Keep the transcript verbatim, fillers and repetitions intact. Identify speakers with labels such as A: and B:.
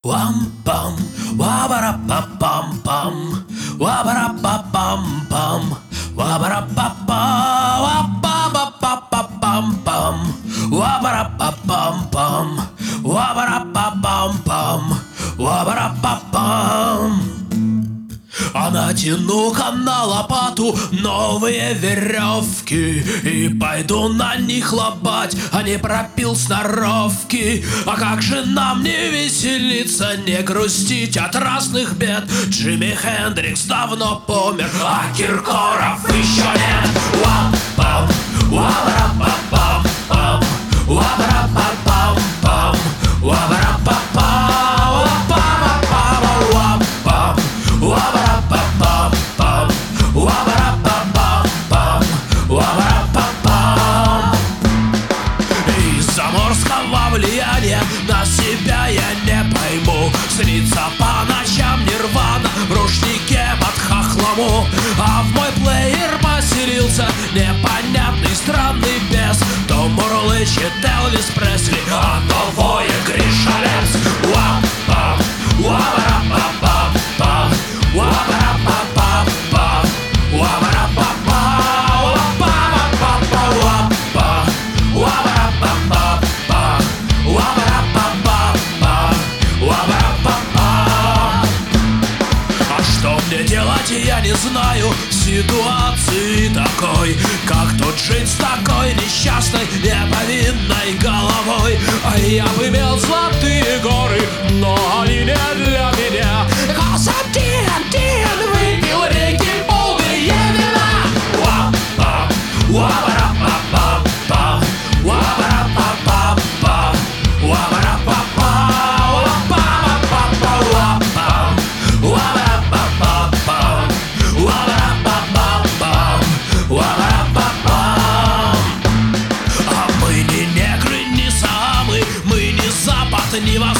A: Wam-pam, wabara-pa-pam-pam, wabara-pa-pam-pam, wabara-pa-pa, wabba-ba-pa-pa-pam-pam, wabara-pa-pam-pam, wabara-па-пам-пам, wabara-па-пам. А натяну-ка на лопату новые веревки и пойду на них лопать, а не пропил сноровки. А как же нам не веселиться, не грустить от разных бед? Джимми Хендрикс давно помер, а Киркоров еще нет. Уа-пам, уа-бара-па-пам-пам, уа-бара-па-пам-пам, уа-бара-па-пам, уа-па-па-па-па-па-пам, уа-бара-па-пам-пам, уа-бара-па-пам-пам, уа-бара-па-пам. Из заморского влияния на себя я не пойму. Снится по ночам Нирвана в рушнике под хохлому, а в мой плеер поселился непонятный странный бес. То мурлычет Элвис Пресли, а то воет Гриша Лепс. Уа-пам, уа-бара-па-пам-пам, уа-бара-па-пам-пам, уа-бара-па-па, уа-па-па-па-па, уа-па, уа-бара-па-па-пам, уа-бара-па-па-пам, уа-бара-па-пам. А что мне делать, я не знаю в ситуации такой, как тот джин с такой несчастной, неповинной головой. А я бы имел золотые горы, но они не для меня. Cause один, один выпил реки полные вина. Уа-пам, уа-бара-па-пам-пам, уа-бара-па-пам-пам, уа-бара-па-пам, уа-па-па-па-па, уа-пам, уа-бара-па-пам-пам, уа-бара-па-пам-пам, уа-бара-па-пам. А мы не негры, не самы, мы не Запад, не Восток.